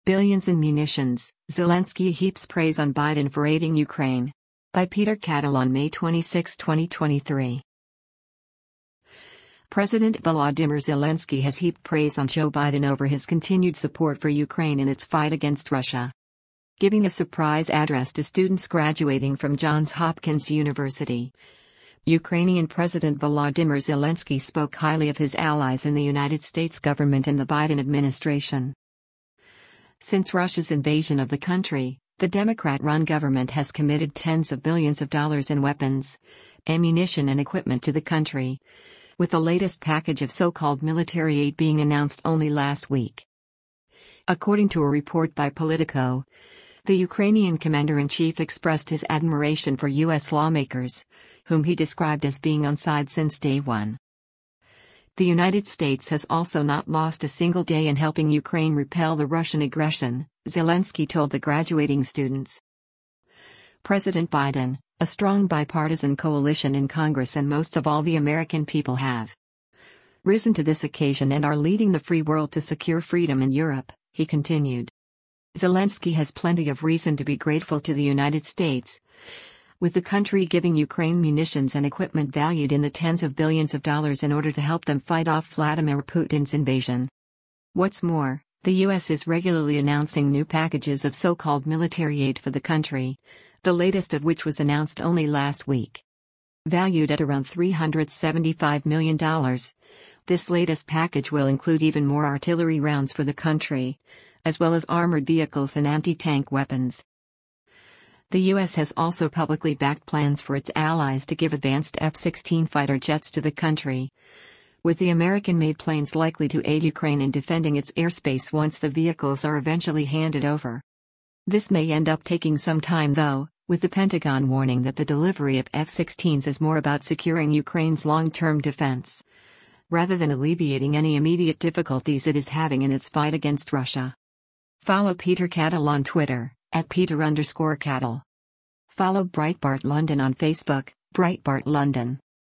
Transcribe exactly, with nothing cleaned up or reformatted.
Billions in munitions, Zelensky heaps praise on Biden for aiding Ukraine. By Peter Cattle on May twenty-sixth, twenty twenty-three. President Volodymyr Zelensky has heaped praise on Joe Biden over his continued support for Ukraine in its fight against Russia. Giving a surprise address to students graduating from Johns Hopkins University, Ukrainian President Volodymyr Zelensky spoke highly of his allies in the United States government and the Biden administration. Since Russia's invasion of the country, the Democrat-run government has committed tens of billions of dollars in weapons, ammunition and equipment to the country, with the latest package of so-called military aid being announced only last week. According to a report by Politico, the Ukrainian commander-in-chief expressed his admiration for U S lawmakers, whom he described as being on side since day one. The United States has also not lost a single day in helping Ukraine repel the Russian aggression, Zelensky told the graduating students. President Biden, a strong bipartisan coalition in Congress and most of all the American people have risen to this occasion and are leading the free world to secure freedom in Europe, he continued. Zelensky has plenty of reason to be grateful to the United States, with the country giving Ukraine munitions and equipment valued in the tens of billions of dollars in order to help them fight off Vladimir Putin's invasion. What's more, the U S is regularly announcing new packages of so-called military aid for the country, the latest of which was announced only last week. Valued at around three hundred seventy-five million dollars, this latest package will include even more artillery rounds for the country, as well as armored vehicles and anti-tank weapons. The U S has also publicly backed plans for its allies to give advanced F sixteen fighter jets to the country, with the American-made planes likely to aid Ukraine in defending its airspace once the vehicles are eventually handed over. This may end up taking some time though, with the Pentagon warning that the delivery of F sixteens is more about securing Ukraine's long-term defense, rather than alleviating any immediate difficulties it is having in its fight against Russia. Follow Peter Cattle on Twitter, at Peter underscore Cattle. Follow Breitbart London on Facebook, Breitbart London.